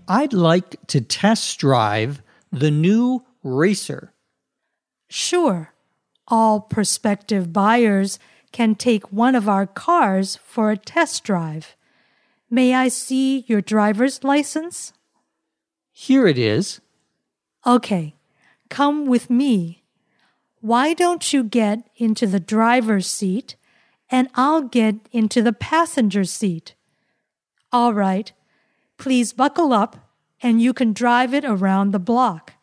I'd like to test drive the new Racer. Sure. All prospective buyers can take one of our cars for a test drive. May I see your driver's license? Here it is. Okay, come with me. Why don't you get into the driver's seat and I'll get into the passenger seat? All right, please buckle up and you can drive it around the block.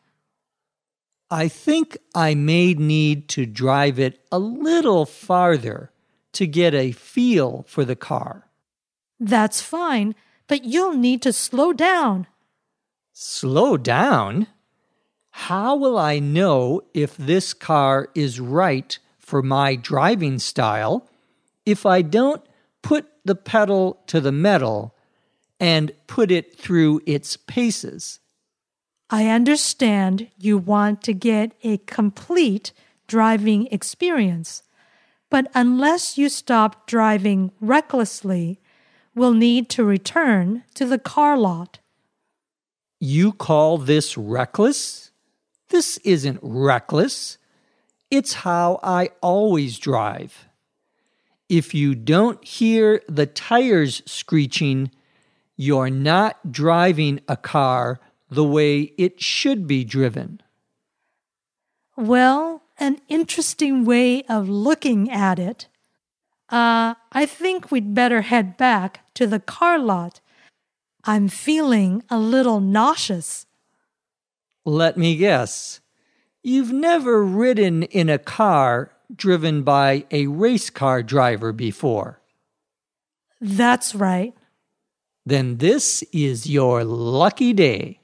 I think I may need to drive it a little farther to get a feel for the car. That's fine, but you'll need to slow down. Slow down? How will I know if this car is right for my driving style if I don't put the pedal to the metal and put it through its paces? I understand you want to get a complete driving experience, but unless you stop driving recklessly, we'll need to return to the car lot. You call this reckless? This isn't reckless. It's how I always drive. If you don't hear the tires screeching, you're not driving a car the way it should be driven. Well, an interesting way of looking at it. I think we'd better head back to the car lot. I'm feeling a little nauseous. Let me guess. You've never ridden in a car driven by a race car driver before. That's right. Then this is your lucky day.